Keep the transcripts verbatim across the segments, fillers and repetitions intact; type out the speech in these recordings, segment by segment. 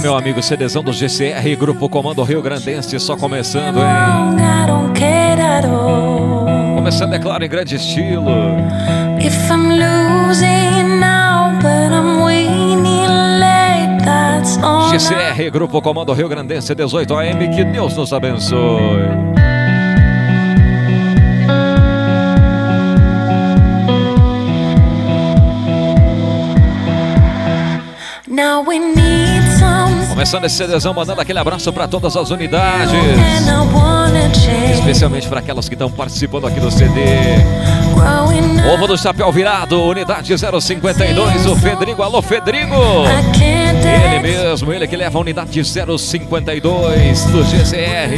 meu amigo, CDzão do G C R, Grupo Comando Rio Grandense, só começando, hein? Começando, é claro, em grande estilo. If I'm losing now, but I'm winning late, that's all. G C R, Grupo Comando Rio Grandense, dezoito A M, que Deus nos abençoe. Now we need some. Começando esse CDzão, mandando aquele abraço para todas as unidades, especialmente para aquelas que estão participando aqui do C D. Ovo do Chapéu Virado, unidade zero cinquenta e dois, o Fedrigo. Alô, Fedrigo! Ele mesmo, ele que leva a unidade zero cinquenta e dois do G C R.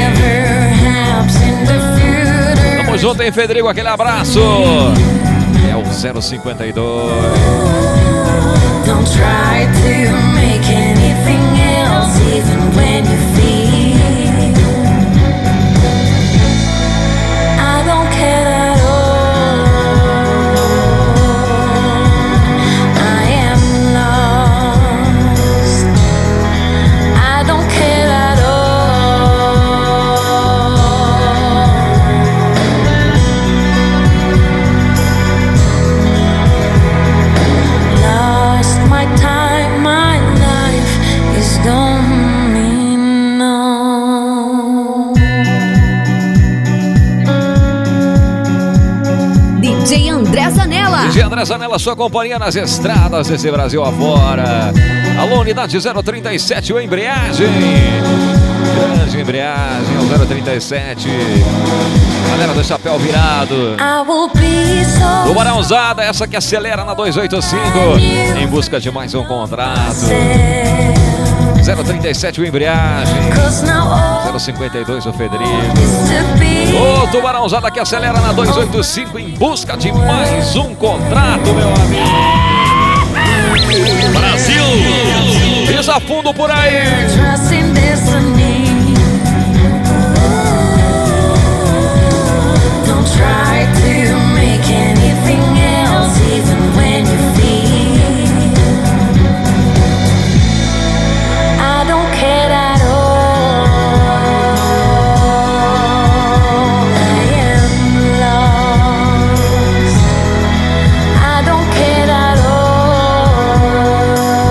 Tamo junto, hein, Fedrigo? Aquele abraço. É o zero cinquenta e dois. Don't try to make anything else, even when you feel I don't care at all. I am lost. I don't care at my time, my life is going on. D J André Zanella. D J André Zanella, sua companhia nas estradas desse Brasil afora. Alô, unidade zero trinta e sete, o Embreagem. Grande Embreagem, o zero trinta e sete. Galera do Chapéu Virado. Tubarãozada, essa que acelera na duzentos e oitenta e cinco, em busca de mais um contrato. zero trinta e sete, o Embreagem. zero cinquenta e dois, o Fedrigo. Ô, Tubarãozada que acelera na duzentos e oitenta e cinco, em busca de mais um contrato, meu amigo. Brasil! Pisa fundo por aí. Try to make anything else, even when you feel I don't care at all. I am lost. I don't care at all.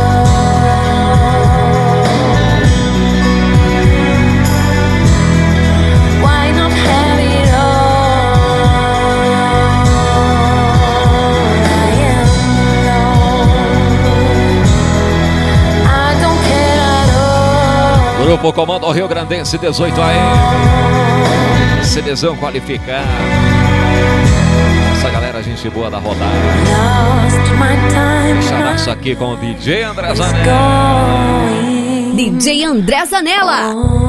Why not have it all? Grupo Comando Rio Grandense, dezoito A M. CDzão qualificado. Essa galera, gente boa da rodada. Chamaço aqui com o D J André Zanella. D J André Zanella.